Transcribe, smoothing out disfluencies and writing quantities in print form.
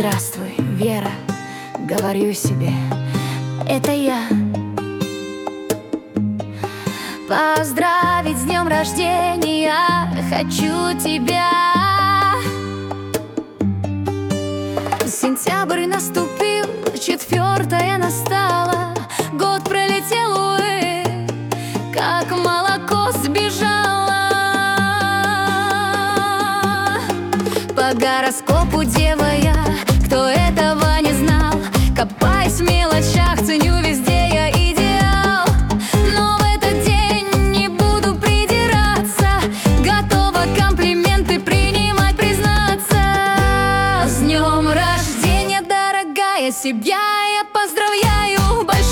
Здравствуй, Вера, говорю себе, это я. Поздравить с днем рождения хочу тебя. Сентябрь наступил, 4 настало, год пролетел, увы, как молоко сбежало. По гороскопу дева я, кто этого не знал, копаясь в мелочах, ценю везде я идеал. Но в этот день не буду придираться, готова комплименты принимать, признаться. С днем рождения, дорогая, себя я поздравляю.